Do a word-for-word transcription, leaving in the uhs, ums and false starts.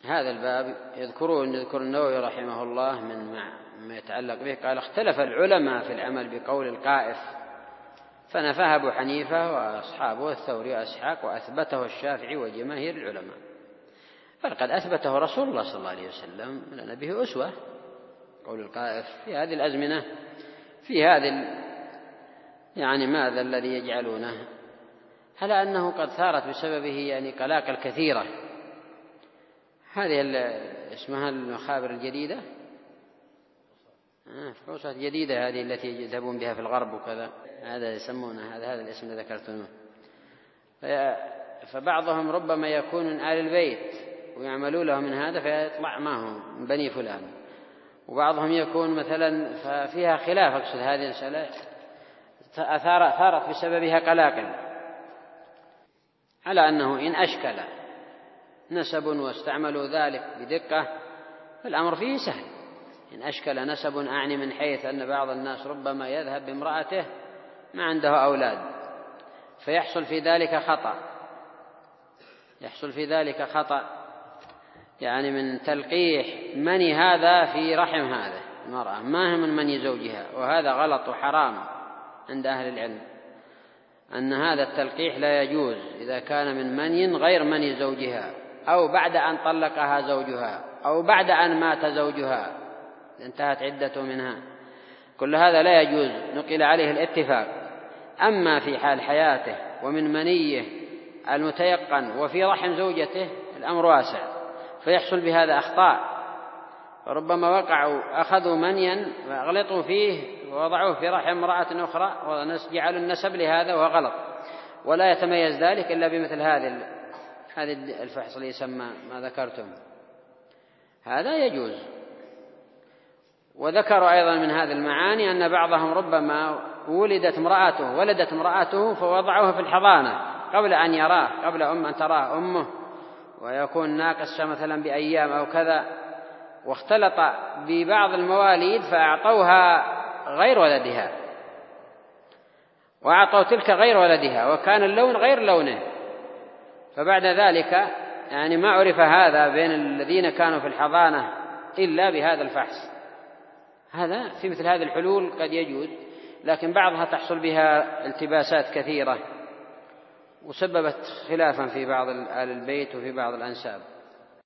هذا الباب يذكرون يذكر النووي رحمه الله من ما يتعلق به، قال: اختلف العلماء في العمل بقول القائف، فنفاه أبو حنيفة وأصحابه الثوري وأسحاق، وأثبته الشافعي وجماهير العلماء. فلقد أثبته رسول الله صلى الله عليه وسلم، لنا به أسوة. قول القائف في هذه الأزمنة، في هذه يعني ماذا الذي يجعلونه، على أنه قد ثارت بسببه يعني قلاقل كثيرة. هذه اسمها المخابر الجديدة، فحوصات جديدة هذه التي يذهبون بها في الغرب وكذا، هذا يسمونه هذا هذا الاسم الذي ذكرتموه. فبعضهم ربما يكون من آل البيت ويعملوا له من هذا فيطلع معهم من بني فلان، وبعضهم يكون مثلا ففيها خلاف. أقصد هذه المسألة ثارت بسببها قلاقل، على أنه إن أشكل نسب واستعملوا ذلك بدقة فالأمر فيه سهل. إن أشكل نسب أعني من حيث أن بعض الناس ربما يذهب بامرأته ما عنده أولاد، فيحصل في ذلك خطأ يحصل في ذلك خطأ يعني من تلقيح مني هذا في رحم هذا المرأة، ما هي من مني زوجها، وهذا غلط وحرام عند أهل العلم، أن هذا التلقيح لا يجوز إذا كان من مني غير مني زوجها، أو بعد أن طلقها زوجها، أو بعد أن مات زوجها انتهت عدته منها. كل هذا لا يجوز، نقل عليه الاتفاق. أما في حال حياته ومن منيه المتيقن وفي رحم زوجته الأمر واسع، فيحصل بهذا أخطاء، وربما وقعوا أخذوا منيا وأغلطوا فيه ووضعوه في رحم امرأة أخرى وجعلوا النسب لهذا وهو غلط، ولا يتميز ذلك إلا بمثل هذه هذه الفحص اللي يسمى ما ذكرتم، هذا يجوز. وذكروا أيضا من هذه المعاني أن بعضهم ربما ولدت امرأته ولدت امرأته فوضعوه في الحضانة قبل أن يراه، قبل أم أن تراه أمه، ويكون ناقص مثلا بأيام أو كذا، واختلط ببعض المواليد فأعطوها غير ولدها، وأعطوا تلك غير ولدها، وكان اللون غير لونه، فبعد ذلك يعني ما عرف هذا بين الذين كانوا في الحضانة إلا بهذا الفحص. هذا في مثل هذه الحلول قد يجوز، لكن بعضها تحصل بها التباسات كثيرة وسببت خلافا في بعض آل البيت وفي بعض الأنساب.